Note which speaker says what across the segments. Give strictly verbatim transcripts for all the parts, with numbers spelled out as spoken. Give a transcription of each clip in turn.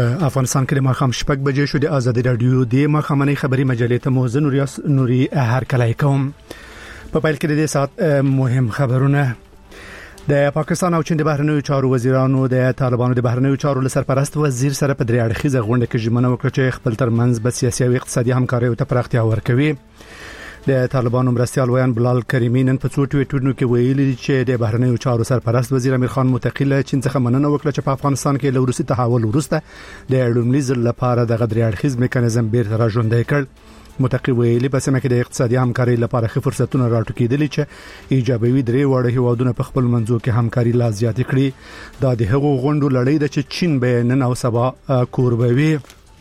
Speaker 1: په افغانستان کې د ماښام شپږ بجې شو. د آزادي رادیو د ماښامنۍ خبري مجلې ته موزن ریاض نوري هر کله کوم. په پیل کې د سات مهم خبرونه. د پاکستان او چین د بهرنیو چارو وزیرانو د طالبانو د بهرنیو چارو لسرپرست وزیر سره په درې اړخیزه غونډه کې ژمنه وکړه چې خپل ترمنځ به سیاسي او اقتصادي همکاري ته پراختیا ورکوي. د طالبانو مرستيال ویان بلال کریمی نن په څو ټویټونو کې ویلي چې د بهرنیو چارو سرپرست وزیر امیر خان متقی له چین څخه مننه وکړه چې په افغانستان کې له روسي تحول وروسته د لومړي ځل لپاره د غدري اړخیز میکانیزم بیرته راژوندی کړ. متقی ویلي په سیمه کې د اقتصادي همکاري لپاره ښه فرصتونه راټوکېدلي چې ایجابوي درې وړه هیوادونه په خپل منځو کې همکاري لا زیات کړي. دا د هغو غونډو لړۍ ده چې چین به نن او سبا کوربوي.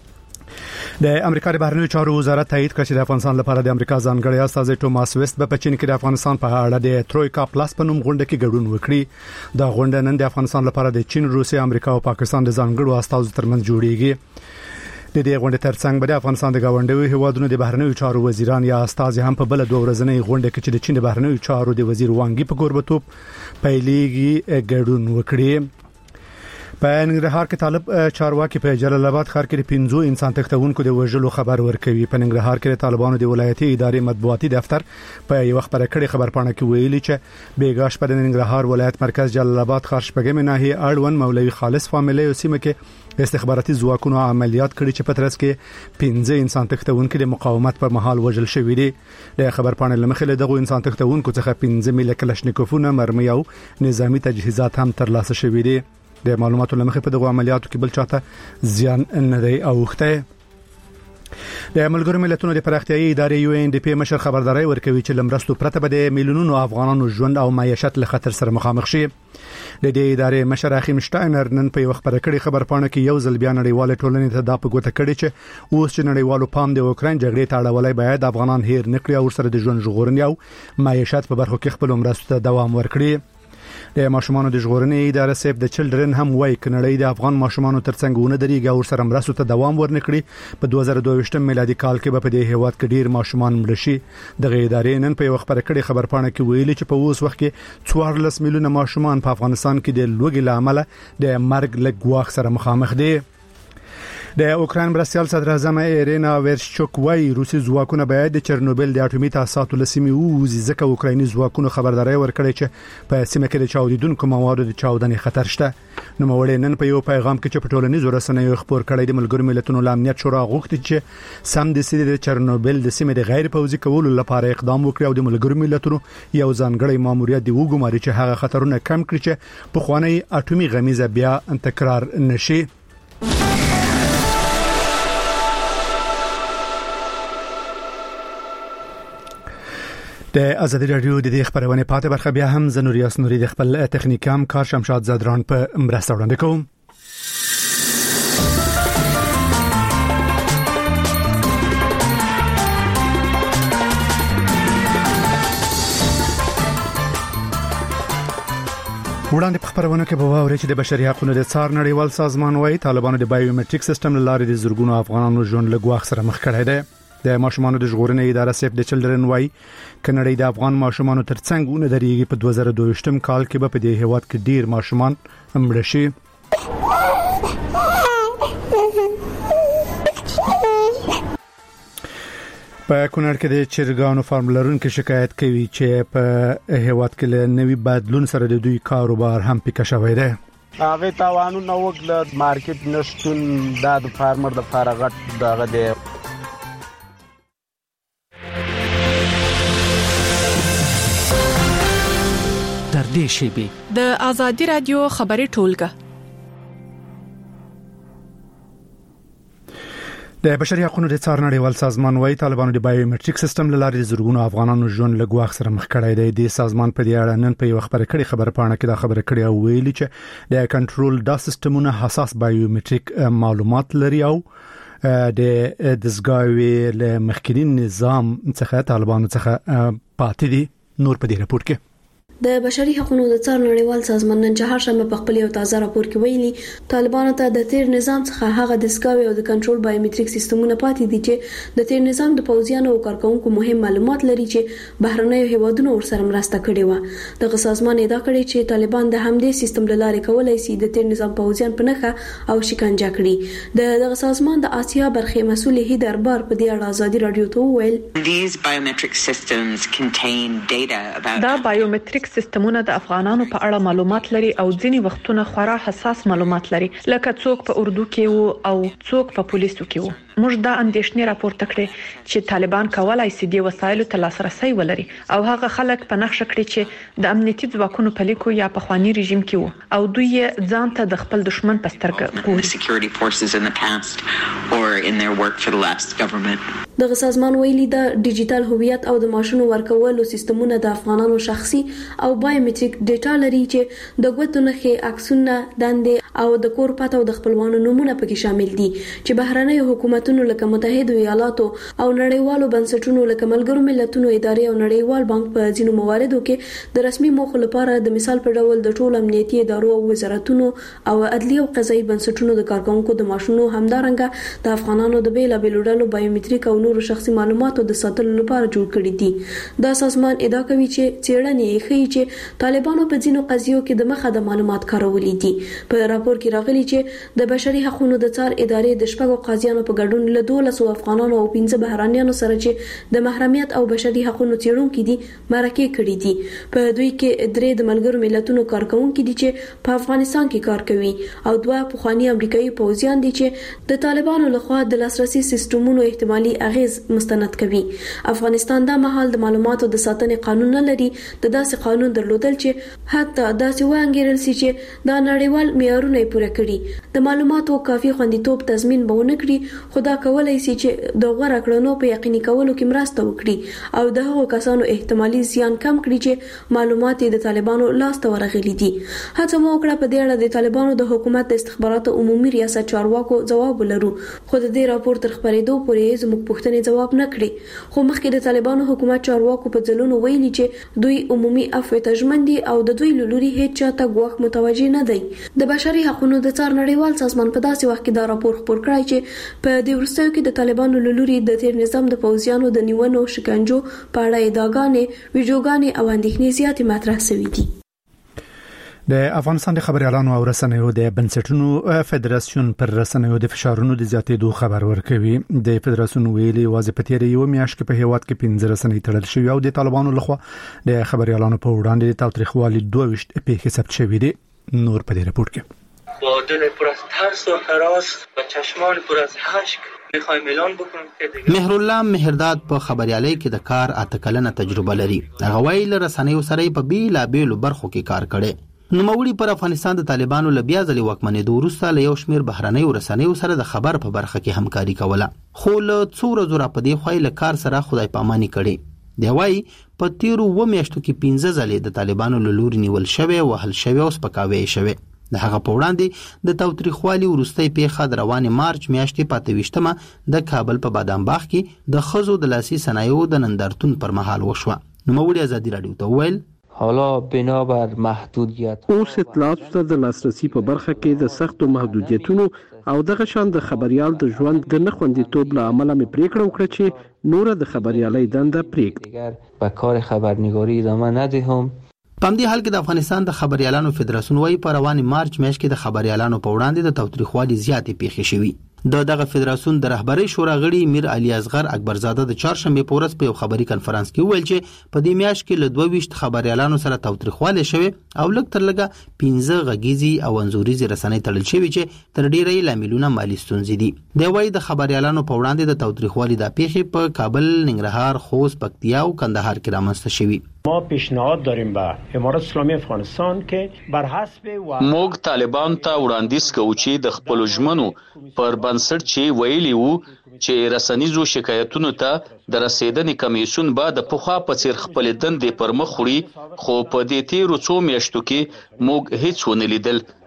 Speaker 1: د امریکا د بهرنیو چارو وزارت تایید کړ چې د افغانستان لپاره د امریکا ځانګړی استازی ټوماس ویست په چین کې د افغانستان په اړه د ترویکا پلاس په نوم غونډه کې ګډون وکړي. دا غونډه نن د افغانستان لپاره د چین، روسیې، امریکا او پاکستان د ځانګړو استازو ترمنځ جوړیږي. د دې غونډې ترڅنګ به د افغانستان د گاونډیو هیوادونو د بهرنیو چارو وزیران یا استازي هم په بل دوه ورځنۍ غونډه کې چې د چین د بهرنیو چارو د وزیر وانګي په کوربتوب پیلېږي ګډون وکړي. په ننګرهار کې طالب چارواکي په جلال آباد ښار کې د پنځو انسان تښتونکو د وژلو خبر ورکوي. په ننګرهار کې د طالبانو د ولایتي ادارې مطبوعاتي دفتر په یو خبره کړي خبرپاڼه کې ویلي چې بیګاش په ننګرهار ولایت مرکز جلال آباد ښار شپږمې ناحیه اړوند مولوي خالص فامیلي او سیمه کې استخباراتي ځواکونو عملیات کړي چې په ترڅ کې پنځه انسان تښتونکو د مقاومت پر مهال وژل شوي دي. د خبرپاڼې لمخې له دغه انسان تښتونکو څخه پنځه میله کلاشنیکوفونه، مرمۍ او نظامی تجهیزات هم ترلاسه شوي دي. د معلوماتو لمخې په دغه عملیاتو کې بل چاته زیان نه دی اوخته. د ملګرو ملتونو د پراختیایي ادارې یو ان ډي پی مشر خبرداري ورکوي چې لمرستو پرته به د میلیونونو افغانانو ژوند او معیشت له خطر سره مخامخ شي. د دې ادارې مشر اخیم شټاینر نن په یو خبره کړي خبرپاڼه کې یو ځل بیا نړیوال ټولنې ته دا په ګوته کړي چې اوس چې نړیوالو پام د اوکرين جګړې ته اړولای باید افغانان هیر نکړي او سره د ژوند ژغورنې او معیشت په برخو کې خپل مرستو ته دوام ورکړي. د ماشومانو د ژغورنې اداره سیف د چلډرن هم وایي کنړی د افغان ماشومانو ترڅنګ ونه درېږي او سره مرستو ته دوام ورنکړي. په دوه زره دوه ویشت میلادي کال کې به په دې هیواد کې ډیر ماشومان مړ شي. دغه ادارې نن په یو خبره کړي خبرپاڼه کې ویلي چې په اوس وخت کې څوارلس میلیونه ماشومان په افغانستان کې د لوږې له امله د مرګ له ګواښ سره مخامخ دي. د اوکرين مرستيال صدر اعظم ایرینا ورشچوک وايي روسي ځواکونه باید د چرنوبل د اټومي تاسیساتو لسیمې ووزي ځکه اوکرایني ځواکونه خبرداري ورکړي چې په سیمه کې د چاودیدونکو موادو د چاودنې خطر شته. نو موري نن په یو پیغام کې چې په ټولنیزو رسنیو خبر کړی د ملګرو ملتونو امنیت شورا غوښتي چې سم د سیده د چرنوبل د سیمې د غیر پوځي کولو لپاره اقدام وکړي او د ملګرو ملتونو یو ځانګړی ماموریت دی وګماري چې هغه خطرونه کم کړي چې په خوانی اټومي غمیزه بیا تکرار نشي. د آزادي رادیو د دې خبرونه پاتې برخه بیا هم زنوریاس نوري د خپل تخنیکي همکار شمشاد زدران په مرسته وړاندې کوم. وړاندې په خبرونه کې به واوري چې د بشري حقوقو د څار نړیوال سازمان وايي طالبانو د بایومټریک سیستم لاره د زورګونو افغانانو ژوند له ګواښ سره مخ کړی دی. د ماشومانو د ژغورنې اداره سیف د چلډرن وايي کنړی د افغان ماشومانو ترڅنګ ونه درېږي. په دوه زره دوه ویشت کال کې به په دې هیواد کې ډیر ماشومان مړ شي. په کونړ کې د چرګانو فارم لرونکو شکایت کوي چې په هیواد کې له نوي بدلون سره د دوی کاروبار هم پیکه شوی دی.
Speaker 2: هغه تاوانونه وکړل مارکیټ نشټون د فارمر د فارغت دغه دی.
Speaker 3: در دې شیبه د آزادي رادیو خبري ټولګه
Speaker 1: د بشري حقوقو د څار نړیوال سازمان وايي طالبانو د بایومټریک سیستم لاره د زورګونو افغانانو ژوند له ګواښ سره مخ کړی دی. د سازمان په دې اړه نن په یو خبره کړي خبرپاڼه کې دا خبره کړي او ویلي چې د کنټرول دا سیستمونه حساس بایومټریک معلومات لري او د دزګاوي له مخکینی نظام څخه طالبانو څخه پاتې دي. نور په دې راپور کې
Speaker 4: د بشري حقوقو د څار نړیوال سازمان نن چهارشنبه په خپل یو تازه راپور کې ویلي طالبانو ته د تیر نظام څخه هغه دستګاوې او د کنټرول بایومټریک سیستمونه پاتې دي چې د تیر نظام د پوځیانو او کارکونکو مهم معلومات لري چې بهرنیو هیوادونو ورسره مرسته کړې و. دغه سازمان ادعا کړې چې طالبان د همدې سیستم له لارې کولای شي د تیر نظام پوځیان په نخښه او شکنجه کړي. د دغه سازمان د آسیا برخې مسؤل هی دربار په دې اړه ازادي رادیو ته وویل
Speaker 3: دا بایومټریک سیستمونه د افغانانو په اړه معلومات لري او ځینی وختونه خورا حساس معلومات لري، لکه څوک په اردو کې وو او څوک په پولیسو کې وو. موږ دا اندېښنې راپورته کړې چې طالبان کولای شي د وسایلو ته لاسرسي ولري او هغه خلک په نقشه کړي چې د امنیتي ځواکونو په لیکو یا په خواني رژیم کې وو او دوی ځان ته د خپل دشمن په سترګه ګوري.
Speaker 4: دغه سازمان ویلي د ډیجیټل هویت او د ماشونو ورکولو سیستمونه د افغانانو شخصي او بایومټریک ډیټا لري چې د ګوتو نښې، عکسونه، دندې او د کور پته او د خپلوانو نمونه پکې شامل دي چې بهرنیو حکومتونو لکه متحده ایالاتو او نړیوالو بنسټونو لکه ملګرو ملتونو ادارې او نړیوال بانک په ځینو مواردو کې د رسمي موخو لپاره د مثال په ډول د ټولو امنیتي ادارو او وزارتونو او عدلي او قضایي بنسټونو د کارکونکو د ماشونو همدارنګه د افغانانو د بیلابېلو ډلو بایومټریک او نورو شخصي معلوماتو د ساتلو لپاره جوړ کړي دي. دا سازمان ادعا کوي چې څېړنې ښيي چې طالبانو په ځینو قضیو کې د مخه د معلومات کارولي دي. په راپور کې راغلي چې د بشري حقوقو د څار ادارې د شپږو قاضیانو په ګډون له دولسو افغانانو او پنځه بهرانيانو سره چې د محرمیت او بشري حقوقو څېړونکي دي مرکه کړي دي. په دوی کې درې د ملګرو ملتونو کارکونکي دي چې په افغانستان کې کار کوي او دوه پخوانی امریکایي پوځیان دي چې د طالبانو لخوا د لاسرسي سیستمونو احتمالي اغیز مستند کوي. افغانستان دا مهال د معلوماتو د ساتنې قانون نه لري. د داسې قانون درلودل چې حتی داسې وانګیرل شي چې دا نړیوال معیارونه پوره کړي، د معلوماتو کافي خوندیتوب تضمین به ونه کړي، خو دا کولای شي چې د غوړه کړنو په یقیني کولو کې مرسته وکړي او د هغو کسانو احتمالي زیان کم کړي چې معلومات د طالبانو لاس ته ورغلي دي. هڅه مو وکړه په دې اړه د طالبانو د حکومت د استخباراتو عمومي ریاست چارواکو ځواب ولرو، خو د دې راپور تر خبرېدو پورې زموږ پوښتنې جواب نه کړي. خو مخکې د طالبانو حکومت چارواکو په ځلونو ویلي چې دوی عمومي عفو ته ژمن دي او د دوی لوري هیڅ چاته ګواښ متوجه نه دی. د بشري حقوقو د څار نړیوال سازمان په داسې وخت کې دا راپور خپور کړی چې په دې وروستیو کې د طالبانو لوري د تیر نظام د پوځیانو د نیونو، شکنجو په اړه ادعاګانې، ویډیوګانې او اندېښنې زیاتې مطرح شوې دي.
Speaker 1: د افغانستان د خبريالانو او رسنیو د بنسټونو فدراسیون پر رسنیو د فشارونو د زیاتېدو خبر ورکوي. د فدراسیون ویلي واځي په تیر یو میاشت کې په هیواد کې پنځه رسنۍ تړل شوې او د طالبانو لخوا د خبريالانو په وړاندې د تاوتریخوالي دوه ویشت پیښې ثبت شوې دي. نور په دې رپورت کې
Speaker 5: با دل پر از ترس و هراس و چشمان پر از اشک میخوایم اعلان بکنم که
Speaker 6: مهرالله مهرداد په خبريالۍ کې د کار اته کلنه تجربه لري. هغه ویل رسنیو سره په بیلابېلو برخو کې کار کړي. نوموړي پر افغانستان د طالبانو له بیا ځلې واکمنېدو وروسته له یو شمېر بهرنیو رسنیو سره د خبر په برخه کې همکاري کوله، خو له څو ورځو راپدې خوا یې له کار سره خدای پاماني کړې. دی وایي په تیرو اووه میاشتو کې پنځه ځلې د طالبانو له لوري نیول شوی، وهل شوی او سپکاوی شوی. د هغه په وړاندې د تاوتریخوالي وروستۍ پیښه د روانې مارچ میاشتې په اته ویشتمه د کابل په بادام باغ کې د ښځو د لاسي صنایعو د نندارتون پر مهال وشوه. نوموړي ازادي راډیو ته وویل
Speaker 7: حالا بنابر محدودیت
Speaker 8: اوس اطلاعاتو ته د لاسرسي په برخه کې د سختو محدودیتونو او دغه شان د خبريال د ژوند د نه خوندیتوب له امله مې پریکړه وکړه چې نور د خبريالۍ دنده پرېږدم،
Speaker 7: به کار خبرنگاری ادامه ندهم.
Speaker 6: په همدې حال کې د افغانستان د خبريالانو فدراسیون وايي په روانې مارچ میاشت کې د خبريالانو په وړاندې د تاوتریخوالي زیاتې پیښې شوي. د دغه فدراسیون د رهبرۍ شورا غړي میر علي اصغر اکبرزاده د چهارشنبې په ورځ په یو خبري کنفرانس کې وویل چې په دې میاشت کې له دوه ویشت خبريالانو سره تاوتریخوالی شوی او لږ تر لږه پنځه غږیزي او انځوریزي رسنۍ تړل شوي چې تر ډیره یې لاملونه مالي ستونزې دي. دی وایي د خبريالانو په وړاندې د تاوتریخوالي د پیښې په کابل، ننګرهار، خوست، پکتیا او کندهار کې رامنځته شوي.
Speaker 9: ما پیشنهاد داریم به امارات اسلامی افغانستان که بر حسب
Speaker 10: موږ طالبان ته وړاندیز کوو چې د خپل ژمنو پر بنسټ چې ویلي وو چې رسنیزو شکایتونو ته د رسیدنې کمیسیون به د پخوا په څیر خپل دندې پر مخ وړي، خو په دې تیرو څو میاشتو کې موږ هیڅ ونه لیدل.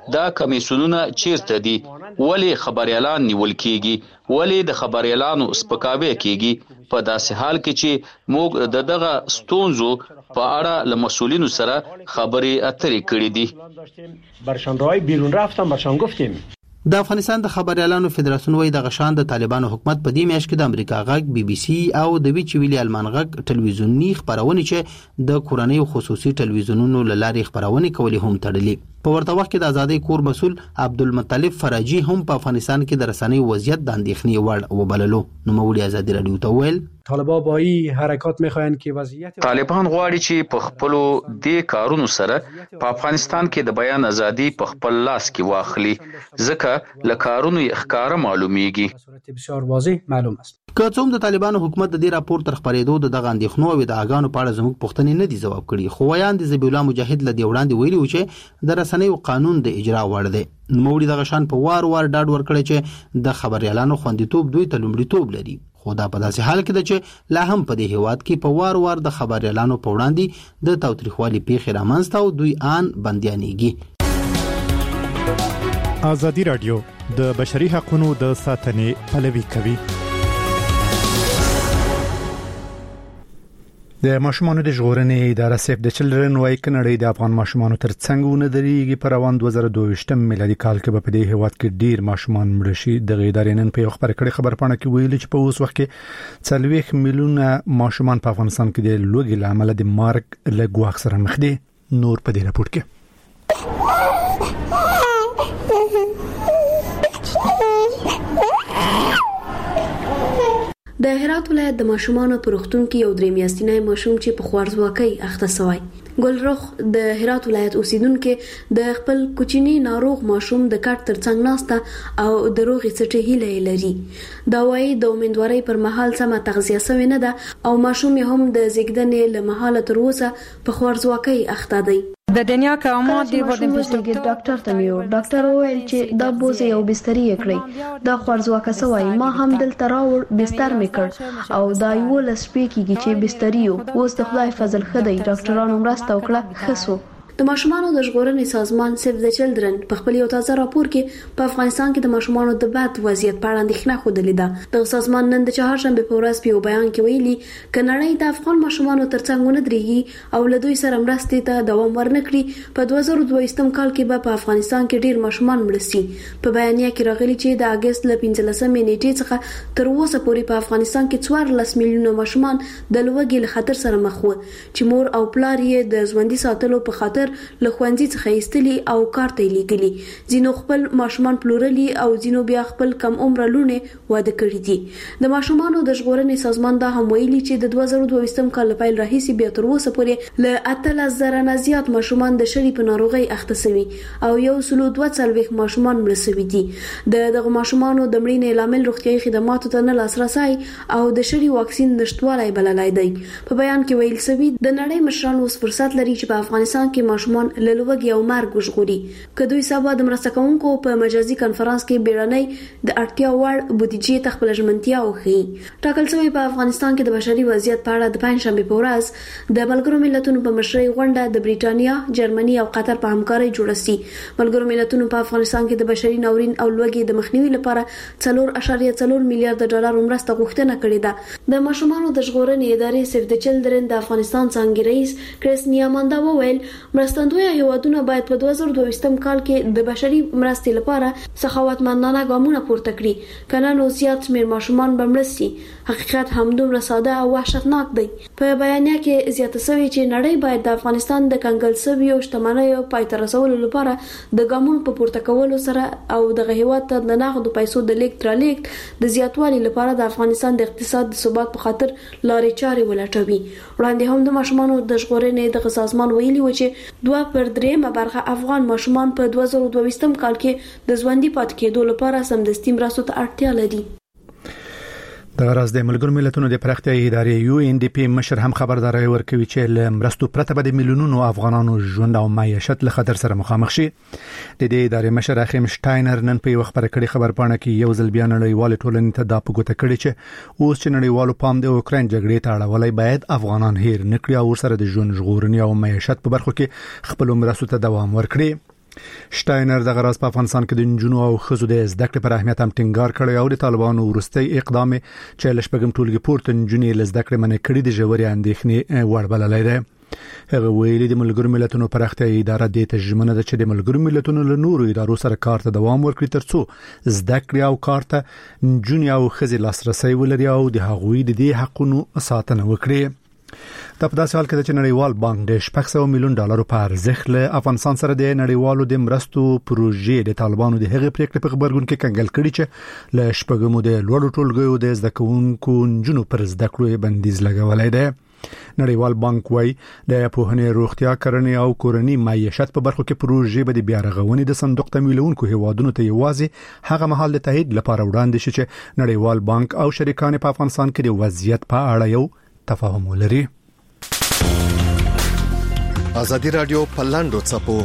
Speaker 10: دا کمیسیونونه چیرته دي؟ ولې خبريالان نیول کیږي؟ ولې د خبريالانو سپکاوی کیږي؟ په داسې حال کې چې موږ د دغه ستونزو په اړه له مسؤلینو سره خبرې اترې کړې دي.
Speaker 9: برشان رای بیرون رفتم برشان گفتیم.
Speaker 6: د افغانستان د خبريالانو فدراسیون وایي د غشان د طالبانو حکومت په دې میاشت کې د امریکا غږ بي بي سي او د ویچ ویلي المان غږ ټلویزیوني خبرونه چې د کورنۍ خصوصي ټلویزیونونو لارې خبرونه کوي هم تړلي. په ورته وخت کې د آزادۍ کور مسول عبدالمطلب فراجي هم په افغانستان کې د رسنۍ وضعیت د اندېښنې وړ وبللو. نو مولي آزادۍ رادیو ته ویل
Speaker 11: طالبان با این حرکات میخواهند که وضعیت
Speaker 10: طالبان غواړي چې په خپل د کارونو سره په افغانستان کې د بیان ازادي په خپل لاس کې واخلي، ځکه له کارونو یې ښکاره معلومیږي.
Speaker 11: صورت بسیار واضح معلوم است.
Speaker 6: که څوم د طالبانو حکومت د دې راپور تر خبرېدو د دغه اندېښنو او ادعاګانو په اړه زموږ پوښتنې نه دي ځواب کړي، خو ویاند ذبیح الله مجاهد له دې وړاندې ویلي و چې د رسنیو قانون د اجرا وړ دی. نوموړي دغه شان په وار وار ډاډ ورکړی چې د خبريالانو خوندیتوب دوی ته لومړیتوب لري. خو دا په داسې حال کې ده چې لا هم په دې هیواد کې په وار وار د خبريالانو په وړاندې د تاوتریخوالي پیښې رامنځته او دوی آن بندیانېږي.
Speaker 12: ازادي رادیو د بشري حقوقو د ساتنې پلوي کوي.
Speaker 1: د ماشومانو د ژغورنې اداره سیف د چلډرن وايي کنړې د افغان ماشومانو ترڅنګ ونه درېږي. په روان دوه زره دوه ویشتم میلادي کال کې په دې هیواد کې ډیر ماشومان مړ شي. د ادارې نن په خبر کړي خبر پاڼه کې ویلي چې په اوس وخت کې څلوېښت میلیونه ماشومان په افغانستان کې د لوږې له امله د مرګ له ګواښ سره مخ دي. نور په دې راپور کې
Speaker 4: د هرات ولایت د ماشومانو په روغتون کې یو درې میاشتنی ماشوم چې په خوارځواکۍ اخته شوی. ګلرخ د هرات ولایت اوسیدونکو د خپل کوچنی ناروغ ماشوم د کټ ترڅنګ ناسته او د روغې سټې هیله لري. دا وايي د امیدوارۍ پر مهال سم تغذیه شوی نه ده او ماشوم هم د زیږدنې له مهاله تر اوسه په خوارځواکۍ اخته دی.
Speaker 13: د دنیا کومه دی
Speaker 4: ورته پوښتنه ډاکټر ته میو ډاکټر وویل چې دا بوزي او بستري کړی دا خوارځواکه سوای ما هم دلته راوړ بستر میکړ او دا یو لس پیکیږي چې بستریو اوس د خدای فضل خدای ډاکټرانو مرسته وکړه خسو. د ماشومانو د ژغورنې سازمان سیف د چلډرن په خپل یو تازه راپور کې په افغانستان کې د ماشومانو د بد وضعیت په اړه اندېښنه خوده لیده. د سازمان نن د چهارشنبه په ورځ په یو بیان کې ویلي کنړې د افغان ماشومانو ترڅنګ ونه درېږي او له دوی سره مرستې ته دوام ورنکړي. په دوه زره دوه ویشتم کال کې به په افغانستان کې ډیر ماشومان مړ شي. په بیانیه کې راغلي چې د اگست ل پنځلسمې نیټې څخه تر اوسه پورې په افغانستان کې څوارلس میلیونه ماشومان د لوږې له خطر سره مخ وو چې مور او پلار یې د ژوندۍ ساتلو په خاطر له خوندې څخه ایستلي او کار ته لیږلي. ځینو خپل ماشومان پلورلي او ځینو بیا خپل کم عمر لونه واده کړی دي. د ماشومانو د ژغورنې سازمان دا هم ویلي چې د دوه زره دوه ویشتم کال پیل راهیسې بیا تر اوسه پورې له اتلس زره نه زیات ماشومان د شری په ناروغۍ اخته شوي او یو سلو دوه څلوېښت ماشومان مړه شوي دي. د دغه ماشومانو د مړینې لامل روغتیايي خدماتو ته نه لاسرسي او د شری واکسین نشټوالی بللای دی. په بیان کې ویل شوی د نړۍ مشران اوس فرصت لري چې په افغانستان کې ماشومان له لوږې او مرګ وژغوري. که دوی سبا د مرسته کوونکو په مجازي کنفرانس کې بیړنۍ د اړتیا وړ بودیجې ته خپل ژمنتیا وښيي. ټاکل شوی په افغانستان کې د بشري وضعیت په اړه د پنځشنبه په ورځ د ملګرو ملتونو په مشرۍ غونډه د بریټانیا، جرمني او قطر په همکارۍ جوړه شي. ملګرو ملتونو په افغانستان کې د بشري ناورین او لوږې د مخنیوي لپاره څلور اعشاریه څلور میلیارډ ډالر مرسته غوښتنه کړې ده. د ماشومانو د ژغورنې ادارې سیف د چلډرن د افغانستان څنګه رئیس کریس نیاماندا وویل مرستندوی هیوادونه باید په دوه زره دوه ویشتم کال کې د بشري مرستې لپاره سخاوتمندانه ګامونه پورته کړي. کنه نو زیات شمېر ماشومان به مړه شي. حقیقت همدومره ساده او وحشتناک دی. په بیانیه کې زیاته شوې چې نړۍ باید د افغانستان د کنګل شویو شتمنیو پای ته رسولو لپاره د ګامونو په پورته کولو سره او دغه هیواد ته د نغدو پیسو د لیږد رالېږد د زیاتوالي لپاره د افغانستان د اقتصاد د ثبات په خاطر لارې چارې ولټوي. وړاندې هم د ماشومانو د ژغورنې دغه سازمان ویلي و چې دوه پر درېیمه برخه افغان ماشومان په دوه زره دوه ویشتم کال کې د ژوندۍ پاتې کېدو لپاره سمدستي مرستو ته اړتیا لري.
Speaker 1: د غرض د ملګرو ملتونو د پراختیايي ادارې یو ان ډي پی مشر هم خبرداري ورکوي چې ل مرستو پرته به د میلیونونو افغانانو ژوند او معیشت له خطر سره مخامخ شي. د دې ادارې مشر اخیم شټاینر نن په یو خبره کړي خبر پاڼه کې یو ځل بیا نړیوال ټولنې ته دا پګوته کړي چې اوس چې نړیوالو پام د اوکرين جګړې ته اړولای باید افغانان هیر نکړي او سره د ژوند ژغورنې او معیشت په برخو کې خپل مرستو ته دوام ورکړي. شټاینر د غراس په افغانستان کې د نجونو او ښځو د زده کړې پر اهمیت هم ټینګار کړی او د طالبانو ورستۍ اقدام چې لشپږم ټولګي پورته نجونې له زده کړې منع کړي د ژورې اندېښنې وړ بللی دی. هغه ویلي د ملګرو ملتونو پراختیایي اداره د تجربه ده چې د ملګرو ملتونو له نورو ادارو سره کار ته دوام ورکړي ترڅو زده کړې او کار ته نجونې او ښځې لاسرسي ولري او د هغوی د دې حقونو ساتنه وکړي. د په داسې حال کې چې نړیوال بانک د شپږ سوه میلیون ډالرو په ارزښت له افغانستان سره د نړیوالو د مرستو پروژې د طالبانو د هغې پریکړې په خبرګون کې کنګل کړي چې له شپږمو د لوړو ټولګیو د زده کوونکو نجونو پر زده کړو بندیز لګولی دی. نړیوال بانک وايي د پوهنې، روغتیا، کرنې او کورنۍ معیشت په برخو کې پروژې به د بیا رغونې د صندوق تمویلونکو هیوادونو ته یوازې هغه مهال د تایید لپاره وړاندې شي چې نړیوال بانک او شریکان په افغانستان کې د وضعیت په اړه یو تفاهم ولري.
Speaker 13: ازادي رادیو په لاندو چپو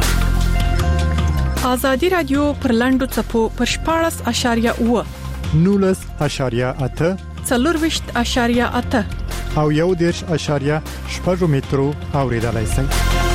Speaker 14: ازادي رادیو پر لاندو چپو پر شپاړس اشاریه اوه
Speaker 12: نولس اشاریه اته
Speaker 14: څلورویشت اشاریه اته
Speaker 12: او یو دېرش اشاریه شپږ مترو اوریدلای شئ.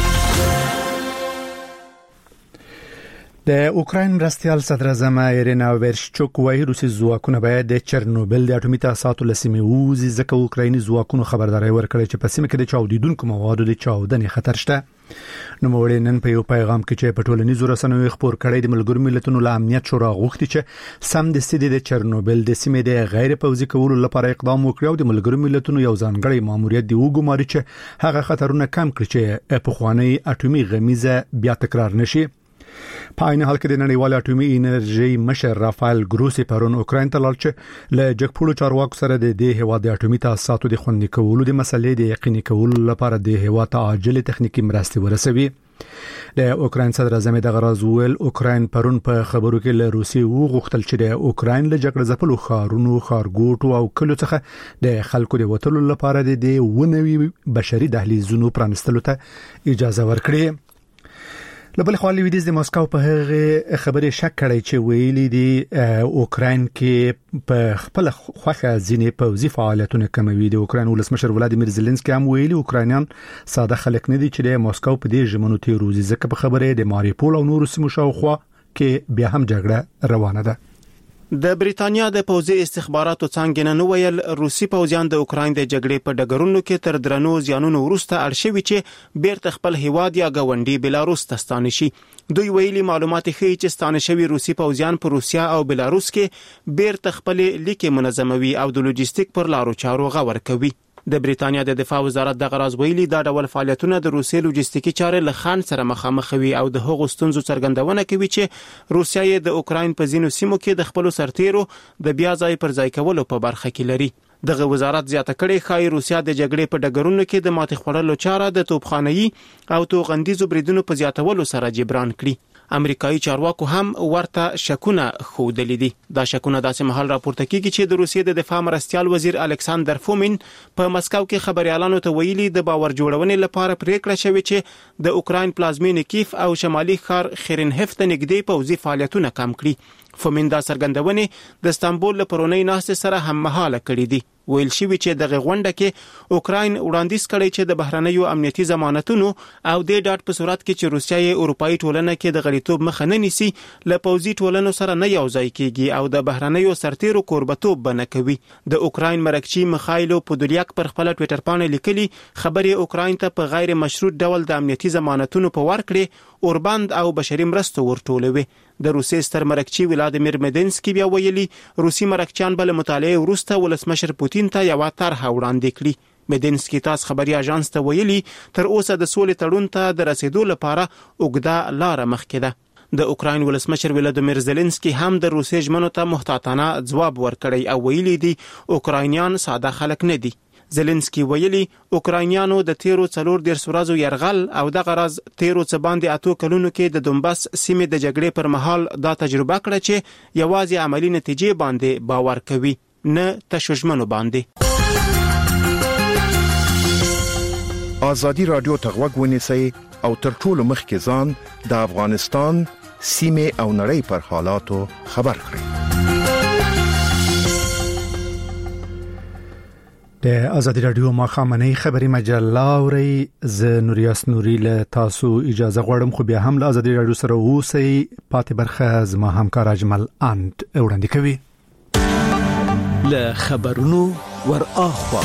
Speaker 12: د اوکراین مرستیال صدر اعظم ایرینا ورشچوک وايي روسي ځواکونه باید د چرنوبل د اټومي تاسیساتو له سیمې ووځي ځکه اوکرایني ځواکونو خبرداري ورکړې چې په سیمه کې د چاودیدونکو موادو د چاودنې خطر شته. نو موږ نن په یو پیغام کې چې په ټولنیزو رسنیو خبر کړی د ملګرو ملتونو له امنیت شورا غوښتي چې سم د سیدي د چرنوبل د سیمې د غیر پوځي کولو لپاره اقدام وکړي او د ملګرو ملتونو یو ځانګړی ماموریت دی وګماري چې هغه خطرونه کم کړي چې په خوانی اټومي غمیزه بیا تکرار نشي. په عین حال کې د نړیوال اټومي انرژي مشر رافائل ګروسي پرون اوکراین ته لاړ چې له جګپوړو چارواکو سره د دې هیواد د اټومي تاسیساتو د خوندي کولو د مسلې د یقیني کولو لپاره د هیواد ته عاجل تخنیکی مرستې ورسوي. د اوکراین صدر اعظم د غراز ویل اوکراین پرون په خبرو کې له روسي وغوښتل چې د اوکراین له جګړه ځپلو ښارونو، ښارګوټو او کلو څخه د خلکو د وټلو لپاره د ونوي بشري دهلیزونو پرانستلو ته اجازه ورکړي. لبل خو لویدیز د ماسکو په هغه خبرې شک کړی چې ویلي دی اوکراین کې په خپل خوخه ځینې پوځي فعالیتونه کموي. د اوکراین ولسمشر ولادیمیر زيلنسکي هم ویلي اوکراینیان ساده خلک نه دي چې د ماسکو په دې ژمنو تیروزي ځکه په خبره د ماریپول او نورو سیمو شاوخوا کې بیا هم جګړه روانه ده.
Speaker 15: د بریتانیا د پوځي استخباراتو څنګه نن ویل روسي پوځیان د اوکراین د جګړې په ډګرونو کې تر درنو زیانونو وروسته اړشوي چې بیرته خپل هیواد یا ګاونډي بلاروس ته ستانه شي. دوی ویلي معلومات ښیي چې ستانه شوی روسي پوځیان په روسیا او بلاروس کې بیرته خپل لیکې منظموي او د لوجستیک پر لارو چارو غور کوي. د بریتانیا د دفاع وزارت د غراز ویلي دا ډول فعالیتونه د روسي لوجستیکي چارې له خان سره مخامخ وي او د هغو ستونزو څرګندونه کوي چې روسیا یې د اوکراین په ځینو سیمو کې د خپل سرتیرو د بیا ځای پر ځای کولو په برخه کې لري. دغه وزارت زیاته کړي خای روسیا د جګړې په ډګرونو کې د ماتې خوړلو چاره د توپخانه‌ای او توغندیزو بریدونو په زیاتولو سره جبران کړي. امریکایي چارواکو هم ورته شکونه خوده لیدي. دا شکونه داسې محل راپورته کیږي چې د روسیې د دفاع مرستيال وزیر الکساندر فومین په مسکو کې خبريالانو ته ویلي د باور جوړونې لپاره پریکړه شوې چې د اوکراین پلازمینې کیف او شمالي ښار خیرنهفت نږدې پوځي فعالیتونه کم کړي. فومین دا څرګندونې د استانبول له پرونی ناستې سره هم مهاله کړې دي. ویل شوی چې د غونډه کې اوکراین وړاندیز کړی چې د بهرنیو امنیتي ضمانتونو او د ډاټ په صورت کې چې روسیا یې اروپאי ټولنه کې د غړیتوب مخه نه نیسي له پوځي ټولنو سره نه یوځای کیږي او د بهرنیو سرتیرو کوربتوب بنه کوي. د اوکراین مرکچی مخایلو پودولیاک پر خپل ټوئیټر باندې لیکلي خبرې اوکراین ته په غیر مشروط ډول د امنیتي ضمانتونو په ورکړې اوربند او بشري مرستو ورټولوي. د روسي ستر مرکچی ولادیمیر مدینسکي بیا ویلي روسي مرکچیان بل مطالعه ورسته ولسمشر پوتین ته یو طرح وړاندې کړي. مدینسکي تاس خبري اژانس ته ویلي تر اوسه د سولې تړون ته د رسیدو لپاره اوږده لار مخکې ده. د اوکراین ولسمشر ولادیمیر زيلنسکي هم د روسي ژمنو ته محتاطانه ځواب ورکړی او ویلي دي اوکراینیان ساده خلک نه دي. زيلنسکي ویلي اوکراینیانو د تیرو څلور ډیر سورازو يرغل او د غرض تیرو څ باندې اتو کلونو کې د دومباس سیمې د جګړې پر مهال دا تجربه کړه چې یوازې عملی نتیجې باندې باور کوي نه تشویشمنو باندې.
Speaker 13: ازادي رادیو ته غوږ ونیسئ او تر ټولو مخکې ځان د افغانستان سیمې او نړۍ پر حالاتو خبر کړئ.
Speaker 1: د افغانستان د ټولنیزو رسنیو د ازادي رادیو مخامنۍ خبري مجله اوري ز نوریاس نوري له تاسو اجازه غواړم خو بیا هم له ازادي رادیو سره اوسئ پاتې برخه زما همکار اجمل اند وړاندې کوي
Speaker 16: له خبرونو ور اخوا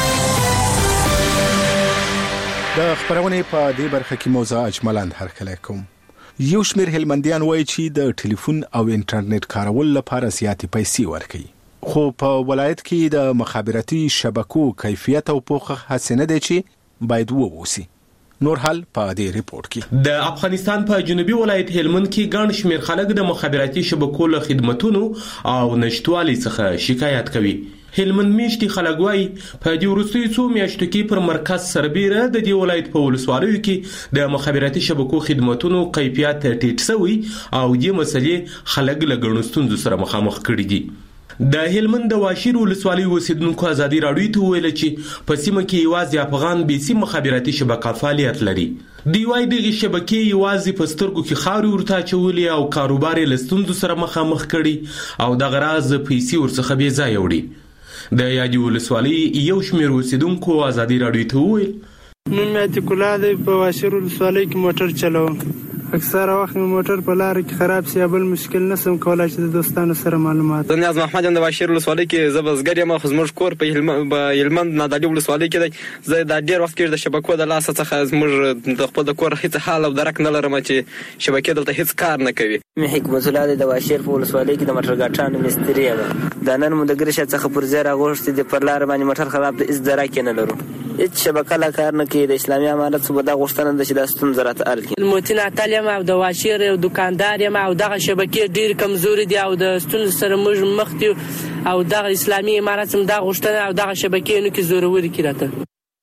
Speaker 13: د خبرونه په دې برخه کې موضوع اجمل اند هرکلی کوم. یو شمېر هلمندیان وایي چې د ټلیفون او انټرنیټ کارول لپاره زیاتې پیسې ورکوي، خو په ولایت کې د مخابراتي شبکو کیفیت او پوښښ هڅه نه دی چې باید ووسی. نور حال په دې ریپورت کې
Speaker 17: د افغانستان په جنوبي ولایت هلمند کې ګڼ شمېر خلک د مخابراتي شبکو له خدماتونو او نشټوالي څخه شکایت کوي. هلمند میشتي خلک وایي په دې وروستیو څو میاشتو کې پر مرکز سربیره د دې ولایت په ولسوالیو کې د مخابراتي شبکو خدماتونو کیفیت ټیټ شوی او دې مسلې خلک له ګڼو ستونزو سره مخامخ کړي دي. د هلمند د واشیر ولسوالۍ اوسیدونکو ازادي راډیو ته ویل چې په سیمه کې یوازې افغان بي سي مخابراتي شبکه فعالیت لري. دی وايي دغه شبکې یوازې په سترګو کې خاورې ورته اچولې او کاروبار یې له ستونزو سره مخامخ کړي او دغه راز پیسې ورڅخه بې ځایه وړي. د یادې ولسوالۍ یو شمېر اوسیدونکو ازادي راډیو ته وویل
Speaker 18: نوم مې عتیق الله دی، په واشیر ولسوالۍ کې موټر چلوم. اکثره وخت مې موټر په لار کې خراب سي بل مشکل نسم کولای چې د دوستانو سره معلومات.
Speaker 19: زه نیاز محمد یم د واشیر ولسوالۍ کې زه بزګر یم، خو زموږ کور په هلمند نادعلي ولسوالۍ کې دی. زه د ډېر وخت کې د شبکو د لاسه څخه زموږ د خپل د کور هیڅ حال او درک نه لرم چې شبکې دلته هیڅ کار نه کوي.
Speaker 20: مې حکمت الله د واشیر په ولسوالۍ کې د موټر ګاټانو مستری یم. د نن مو د ګرشه څخه پر ځای راغوښتي د پر لار باندې موټر خراب د اس درک نه لرو. هیڅ شبکه لا کار نه کوي. د اسلامي امارت څخه دا غوښتنه ده چې د ستون زراعت ال
Speaker 21: موتین اتلیم او د واشیر یو دکاندار یم او دغه شبکې ډیر کمزوري دي او د ستون سره موږ مخ دي او دغه اسلامي امارت هم دا غوښتنه او دغه شبکې نو کې زوروري کړه.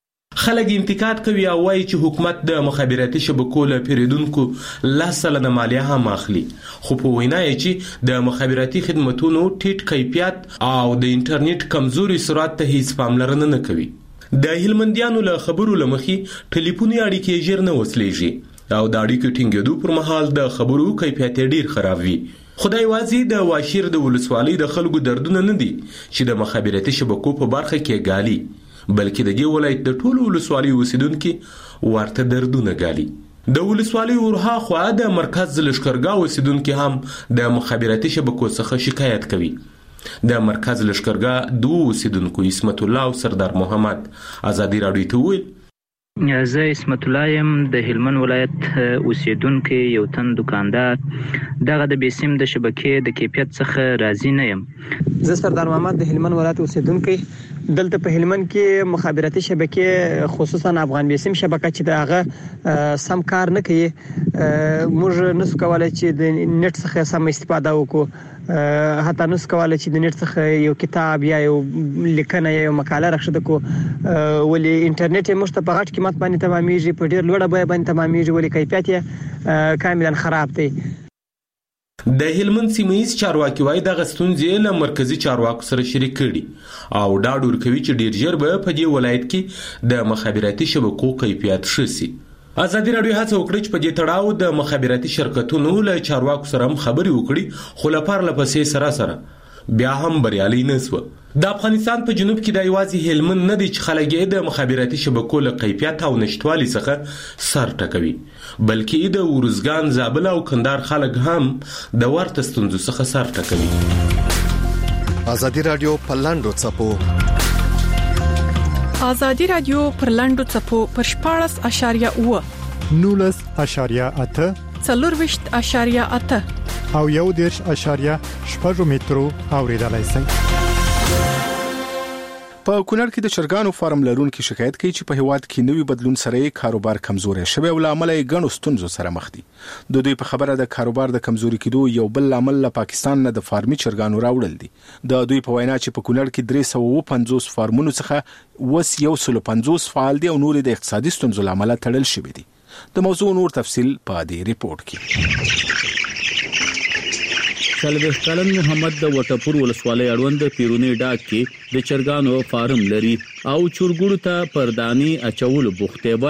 Speaker 17: خلک انتقاد کوي او وایي چې حکومت د مخابراتي شبکو له پیریدونکو لس سلنه مالیه هم اخلي، خو په وینا یې چې د مخابراتي خدماتونو ټیټ کیفیت او د انټرنیټ کمزوري سرعت ته هیڅ پاملرنه نه کوي. د هلمندیانو له خبرو لمخې ټلیفوني اړیکې ژر نه وصلېږي او د اړیکو ټینګېدو پر مهال د خبرو کیفیت ډیر خراب وي. خدای واځي د واشیر د ولسوالۍ د خلکو دردونه نه دي چې د مخابراتي شبکو په برخه کې ګالي، بلکې د دې ولایت د ټولو ولسوالۍ اوسیدونکو ورته دردونه ګالي. د ولسوالۍ ورها خوا د مرکز لشکرګاه اوسیدونکو هم د مخابراتي شبکو څخه شکایت کوي. د مرکز لشکرګاه دوه اوسیدونکو اسمت الله او سردار محمد ازادي راډیو ته ویل
Speaker 22: زه اسمت الله یم د هلمند ولایت اوسیدونکو یو تن دکاندار. دغه د بیسیم د شبکې د کیفیت څخه راضی نه یم.
Speaker 23: زه سردار محمد د هلمند ولایت اوسیدونکو. دلته په هلمند کې مخابراتي شبکې خصوصا افغان بیسیم شبکه چې دغه سم کار نه کوي. موږ نسو کولای چې د نت څخه سم استفاده وکړو، حتی نسو کولای چې د نت څخه یو کتاب یا یو لیکنه یا یو مقاله راخښته کو. ولې انټرنیټ موږ ته په غټ قیمت باندې تمامېږي، په ډیر لوړه بیه باندې تمامېږي، ولې کیفیت یې کاملا خراب دی.
Speaker 17: د هلمند سیمه‌یز چارواکي وايي دغه ستونزې له مرکزی چارواکو سره شریک کړي او ډاډ ورکوي چې ډیر ژر به په دې ولایت کې د مخابراتي شبکو کیفیت ښه شي. ازادي راډیو هڅه وکړه چې په دې تړاو د مخابراتي شرکتونو له چارواکو سره هم خبرې وکړي، خو لپاره لپسې سره سره بیا هم بریالي نه شو. د افغانستان په جنوب کې د یوازې هلمند نه دي چې خلک یې د مخابراتي شبکو له کیفیت او نشټوالي څخه سر ټکوي، بلکې د ورزګان، زابل او کندهار خلک هم د ورته ستونزو څخه سر ټکوي.
Speaker 13: ازادي راډیو په لاندو څپو
Speaker 14: ازادي راډیو پر لاندو څپو پر شپاړس اشاریه اوه
Speaker 12: نولس اشاریه اته
Speaker 14: څلورویشت اشاریه اته
Speaker 12: او یو دیرش اشاریه شپږ مترو اوریدلای شئ.
Speaker 13: په کونړ کې د چرګانو فارم لرونکو شکایت کوي چې په هیواد کې نوې بدلون سره کاروبار کمزوري شوی او لامل یې ګڼو ستونزو سره مخ دي. د دوی په خبره د کاروبار د کمزوري کېدو یو بل لامل له پاکستان نه د فارمي چرګانو راوړل دي. د دوی په وینا چې په کونړ کې درې سوه پنځوس فارمونو څخه وس یو سل پنځوس فعال دي او نور د اقتصادي ستونزو لامل تړل شوی دي. د موضوع نور تفصيل په دې ریپورت کې.
Speaker 24: شلبه کلن محمد د وټپور ولسوالۍ اړوند پیرونی ډاک کې د چرګانو فارم لري او چورګوړو ته پردانی اچول بوخته وای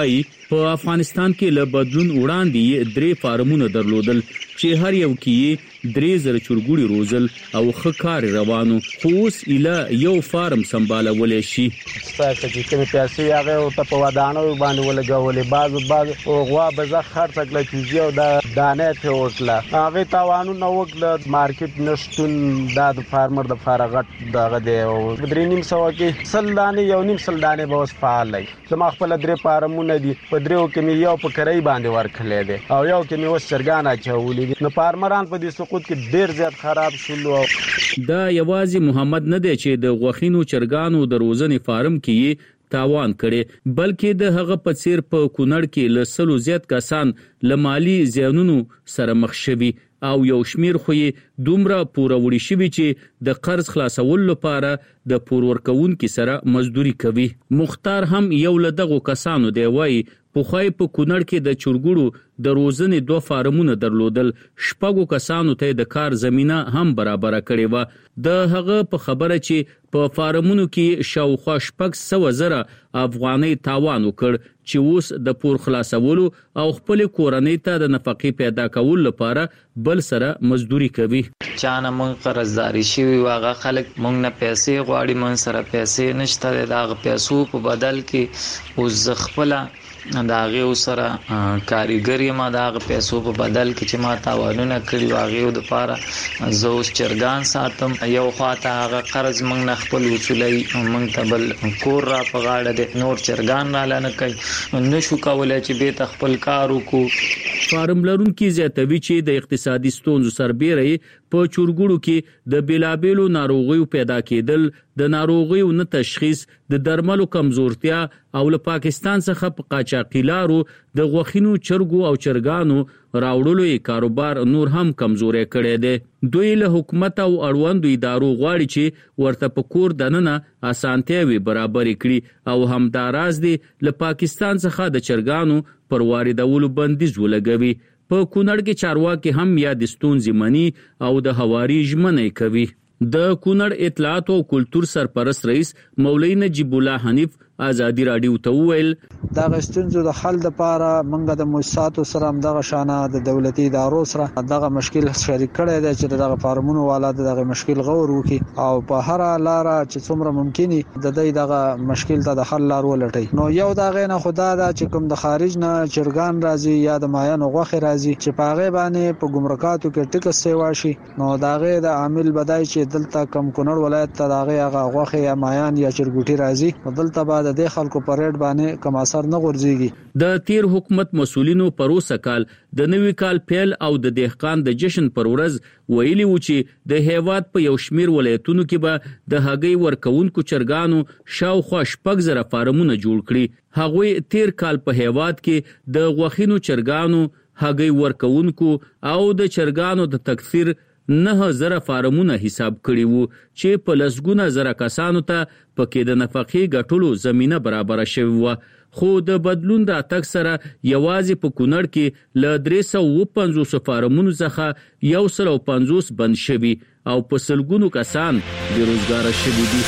Speaker 24: په افغانستان کې له بدلون وړاندې درې فارمونه درلودل چې هر یو کې درې زره چرګوړي روزل او ښه کار روانو، خو اوس اله یو فارم سمبالولی شي.
Speaker 2: ستاسو چې کومې پیسې هغه ورته په ودانو باندې ولګولې، بعض بعض غوا بزه خرڅ کړه چې یو د دانې ته وکړه، هغه تاوانونه وکړه، مارکیټ نشتون دا د فارمر د فارغت دغه دی. او درې نیم سوه کې سل دانې یو نیم سل دانې به اوس فعال دی. زما خپل درې فارمونه دي، په دریو کې مې یو په کرۍ باندې ورکړلی دی او یو کې مې اوس چرګان اچولي دي. نو فارمران په دې سقوط کې ډېر زیات خراب شول.
Speaker 24: دا یوازې محمد نه دی چې د غوښینو چرګانو د روزنې فارم کې تاوان کړي، بلکې د هغه په څیر په کونړ کې له سلو زیات کسان له مالی زیانونو سره مخ شوي او یو شمیر خو یې دومره پوروړي شوي چې د قرض خلاصولو لپاره د پور ورکوونکي سره مزدوري کوي. مختار هم یو له دغو کسانو دی، وایي پخوای په کونړ کې د چرګوړو د روزنې دوه فارمونه درلودل، شپږو کسانو ته د کار زمینه هم برابره کړې وه. د هغه په خبره چې په فارمونو کې شاوخوا شپږ سوه زره افغانۍ تاوان وکړ چې اوس د پور خلاصولو او خپل کورنۍ ته د نفقې پیدا کولو لپاره بل سره مزدوري کوي.
Speaker 3: چانه مونږ قرضداري شوي واغه خلک مونږ نه پیسې غواړي، مونږ سره پیسې نشته، د هغه پیسو په بدل کې اوس زه خپله د هغې سره کاریګر یم، د هغه پیسو په بدل کې چې ما تاوانونه کړي وو هغې دپاره زه اوس چرګان ساتم. یو خواته هغه قرض موږ نه خپل وصولوي، موږ ته بل کور را په غاړه دی، نور چرګان راله نه کوي، نه شو کولی چې بېرته خپل کار وکړو.
Speaker 24: فارم لرونکي زیاتوي چې د اقتصادي ستونزو سربیره په چرګوړو کې د بیلابیلو ناروغیو پیدا کېدل، د ناروغیو نه تشخیص، د درملو کمزورتیا او له پاکستان څخه په قاچاقي لارو د غوښینو چرګو او چرګانو راوړلو یې کاروبار نور هم کمزوری کړی دی. دوی له حکومت او اړوندو ادارو غواړي چې ورته په کور دننه اسانتیاوې برابرې کړي او همداراز دی له پاکستان څخه د چرګانو پر واردولو بندیز ولګوي. په کونړ کې چارواکي هم یا د ستونزې مني او د هواري ژمنې کوي. د کونړ اطلاعات او کلتور سرپرست رئیس مولوی نجیب الله حنیف ازادي رادیو ته وویل
Speaker 5: دا غستونزو د حل لپاره موږ د مؤسساتو سره دغه شانه د دولتي ادارو سره دغه مشکل شریک کړی دی چې دغه فارمونو والا دغه مشکل غور وکړي او په هر لار چې څومره ممکني د دې دغه مشکل ته د حل لار ولټي. نو یو دغه نه خدا دا چې کوم د خارج نه چرګان راځي یا د مایانو غوښه راځي چې په هغه باندې په ګمرکاتو کې ټیکس سیوا شي، نو دغه د عامل بدای چې دلته کم کونړ ولایت ته دغه هغه غوښه یا مایان یا چرګوټي راځي، دلته بعد د خلکو پریډ باندې کم اثر نه غورځيږي.
Speaker 24: د تیر حکومت مسولینو پروسه کال د نوي کال پیل او د دهقان د جشن پر ورځ ویلي و چې د هیواد په یو شمیر ولایتونو کې به د هګۍ ورکوونکو چرګانو شاوخوا شپږ زره فارمونه جوړ کړي. هغوی تیر کال په هیواد کې د غوښینو چرګانو، هګۍ ورکوونکو او د چرګانو د تکثیر نه زره فارمونه حساب کړي وو چې په لسګونه زره کسانو ته پکې د نفقې ګټلو زمينه برابر شوی و. خو د بدلون راتګ سره یوازې په کونړ کې له درې سوه پنځوس فارمونو څخه یو سل او پنځوس بند شوي او په سلګونو کسان بیروزګار شوي دي.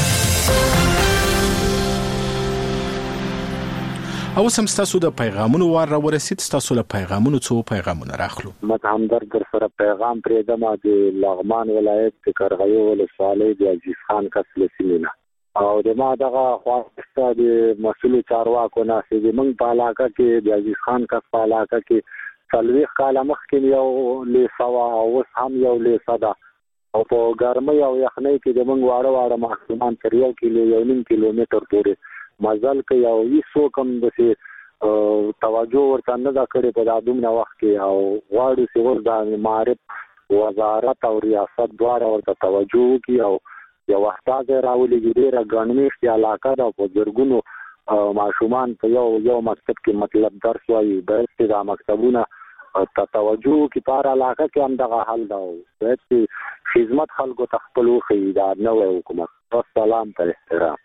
Speaker 13: او سم ستاسو د پیغامونو وار را ورسید. ستاسو له پیغامونو څو پیغامونه راخلو.
Speaker 8: مت همدرد در سره پیغام پرې دمه د لغمان ولایت د کرغیو ولسوالۍ د عزیز خان کسل سیمینه او د ما دغه خواسته د مسؤل چارواکو نه چې موږ په علاقه کې د عزیز خان کس په علاقه کې څلوېښت کاله مخکې یو لیسه وه او اوس هم یو لیسه ده او په ګرمۍ او یخنۍ کې د موږ واړه واړه محصولان تر یو کیلو یو نیم کیلومتر پورې مزل کوي او هیڅوک هم داسې توجه ورته نه ده کړې په دا دومره وخت کې او غواړو چې اوس د معارف وزارت او ریاست دواړه ورته توجه وکړي او یو استازی راولېږي. ډېره ګڼ مېشتې علاقه ده په زرګونو ماشومان په یو یو مکتب کې مطلب درس وایي. باید چې دا مکتبونه ته توجه وکړي په هر علاقه کې هم دغه حل ده او باید چې خدمت خلکو ته خپل وښیي دا نوی حکومت. سلام ته احترام.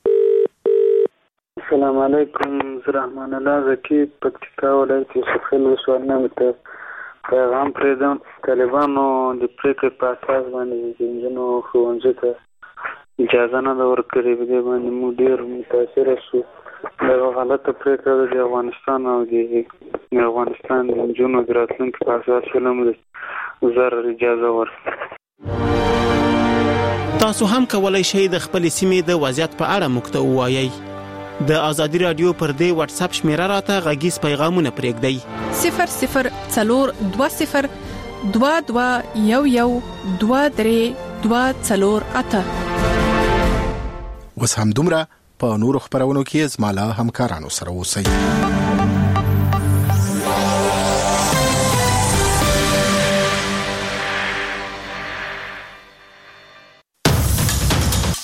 Speaker 25: السلام علیکم. زه رحمان الله زکی پکتیکا ولایت یوسف خیل ولسوالۍ ته پیغام پرېږدم. طالبانو د پرېکړې په اساس باندې د نجونو ښوونځي ته اجازه نه ده ورکړې، په دې باندې موږ ډېر متاثره شو دا غلطه پریکړه د افغانستان او د افغانستان د جنونو دراتلونکو په اساس فلم د ضرر اجازه ورکړه.
Speaker 15: تاسو هم کولای شئ د خپل سیمې د وضعیت په اړه موږ ته ووایئ. د ازادي رادیو پر دې واتس اپ شمیره راته غږیز پیغامونه پرېږدئ
Speaker 14: صفر صفر څلور دوه صفر دوه دوه یو یو دوه درې دوه څلور اته.
Speaker 13: وس هم دومره په نورو خبرونو کې زماله همکارانو سره اوسئ.